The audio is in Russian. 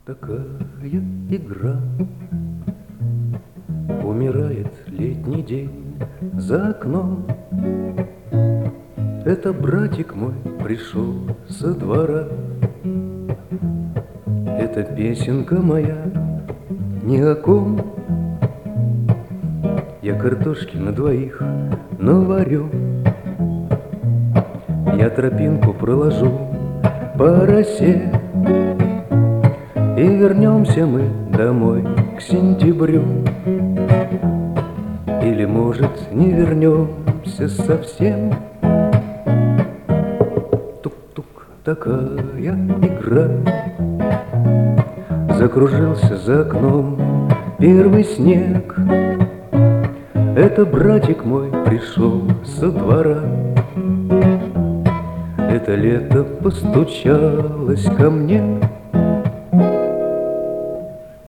такая игра. Умирает летний день за окном. Это братик мой пришел со двора. Это песенка моя ни о ком. Я картошки на двоих наварю. Я тропинку проложу по росе. И вернемся мы домой к сентябрю. Или, может, не вернемся совсем. Тук-тук, такая игра. Закружился за окном первый снег. Это братик мой пришел со двора. Это лето постучалось ко мне.